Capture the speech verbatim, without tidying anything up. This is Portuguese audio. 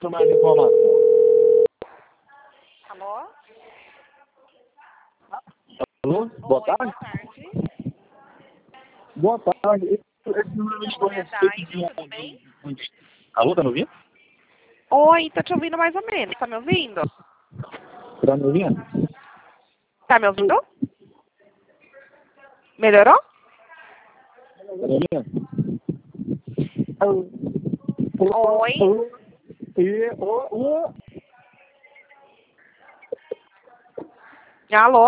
mais informação. Alô? Alô? Boa Oi, tarde? boa tarde. Boa tarde. Esse, esse número Meu de nome é Dai, de um- tudo bem? Alô, tá me ouvindo? Oi, tô te ouvindo mais ou menos. Tá me ouvindo? Tá me ouvindo? Tá me ouvindo? Melhorou? Tá me ouvindo? Oi? E, ô, ô, Alô?